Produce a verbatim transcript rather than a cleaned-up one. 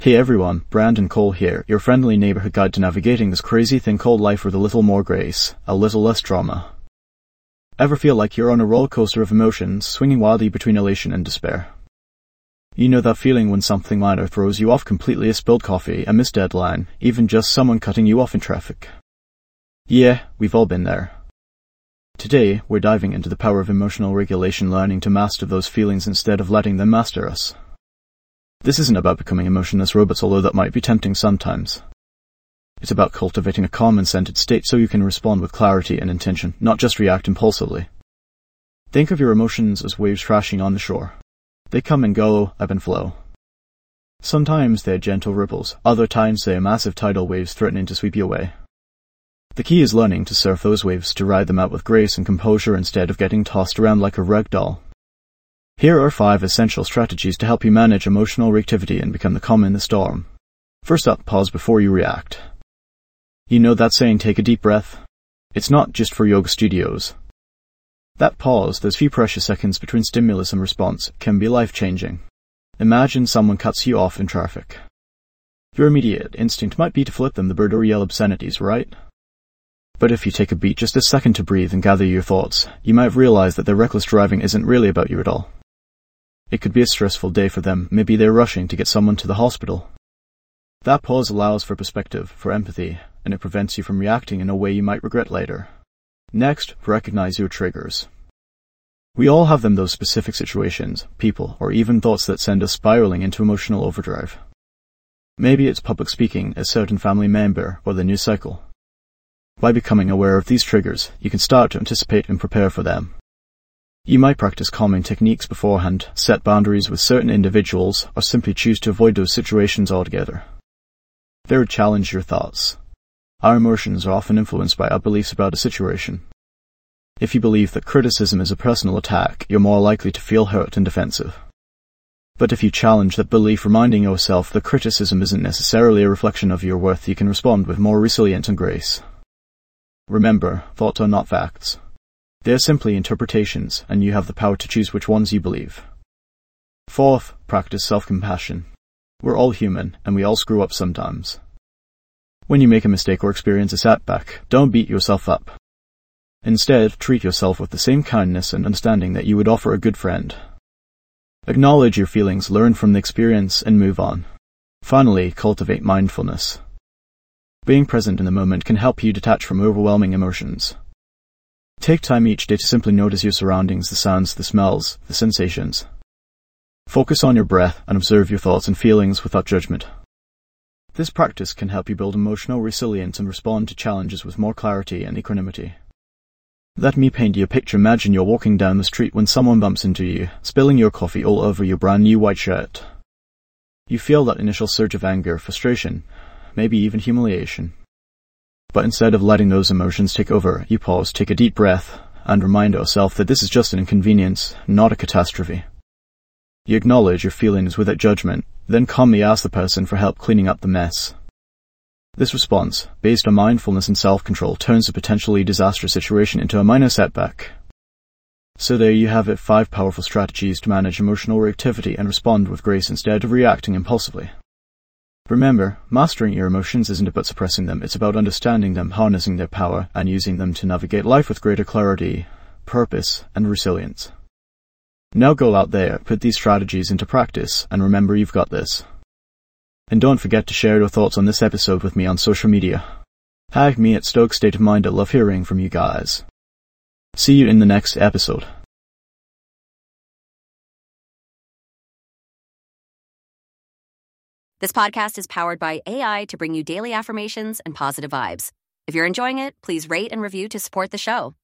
Hey everyone, Brandon Cole here, your friendly neighborhood guide to navigating this crazy thing called life with a little more grace, a little less drama. Ever feel like you're on a roller coaster of emotions, swinging wildly between elation and despair? You know that feeling when something minor throws you off completely, a spilled coffee, a missed deadline, even just someone cutting you off in traffic. Yeah, we've all been there. Today, we're diving into the power of emotional regulation, learning to master those feelings instead of letting them master us. This isn't about becoming emotionless robots, although that might be tempting sometimes. It's about cultivating a calm and centered state so you can respond with clarity and intention, not just react impulsively. Think of your emotions as waves crashing on the shore. They come and go, ebb and flow. Sometimes they're gentle ripples, other times they're massive tidal waves threatening to sweep you away. The key is learning to surf those waves, to ride them out with grace and composure instead of getting tossed around like a rag doll. Here are five essential strategies to help you manage emotional reactivity and become the calm in the storm. First up, pause before you react. You know that saying, take a deep breath? It's not just for yoga studios. That pause, those few precious seconds between stimulus and response, can be life-changing. Imagine someone cuts you off in traffic. Your immediate instinct might be to flip them the bird or yell obscenities, right? But if you take a beat, just a second to breathe and gather your thoughts, you might realize that their reckless driving isn't really about you at all. It could be a stressful day for them, maybe they're rushing to get someone to the hospital. That pause allows for perspective, for empathy, and it prevents you from reacting in a way you might regret later. Next, recognize your triggers. We all have them, those specific situations, people, or even thoughts that send us spiraling into emotional overdrive. Maybe it's public speaking, a certain family member, or the news cycle. By becoming aware of these triggers, you can start to anticipate and prepare for them. You might practice calming techniques beforehand, set boundaries with certain individuals, or simply choose to avoid those situations altogether. Third, challenge your thoughts. Our emotions are often influenced by our beliefs about a situation. If you believe that criticism is a personal attack, you're more likely to feel hurt and defensive. But if you challenge that belief, reminding yourself that criticism isn't necessarily a reflection of your worth, you can respond with more resilience and grace. Remember, thoughts are not facts. They're simply interpretations, and you have the power to choose which ones you believe. Fourth, practice self-compassion. We're all human, and we all screw up sometimes. When you make a mistake or experience a setback, don't beat yourself up. Instead, treat yourself with the same kindness and understanding that you would offer a good friend. Acknowledge your feelings, learn from the experience, and move on. Finally, cultivate mindfulness. Being present in the moment can help you detach from overwhelming emotions. Take time each day to simply notice your surroundings, the sounds, the smells, the sensations. Focus on your breath and observe your thoughts and feelings without judgment. This practice can help you build emotional resilience and respond to challenges with more clarity and equanimity. Let me paint you a picture. Imagine you're walking down the street when someone bumps into you, spilling your coffee all over your brand new white shirt. You feel that initial surge of anger, frustration, maybe even humiliation. But instead of letting those emotions take over, you pause, take a deep breath, and remind yourself that this is just an inconvenience, not a catastrophe. You acknowledge your feelings without judgment, then calmly ask the person for help cleaning up the mess. This response, based on mindfulness and self-control, turns a potentially disastrous situation into a minor setback. So there you have it, five powerful strategies to manage emotional reactivity and respond with grace instead of reacting impulsively. Remember, mastering your emotions isn't about suppressing them, it's about understanding them, harnessing their power, and using them to navigate life with greater clarity, purpose, and resilience. Now go out there, put these strategies into practice, and remember you've got this. And don't forget to share your thoughts on this episode with me on social media. Tag me at Stoke State of Mind. I love hearing from you guys. See you in the next episode. This podcast is powered by A I to bring you daily affirmations and positive vibes. If you're enjoying it, please rate and review to support the show.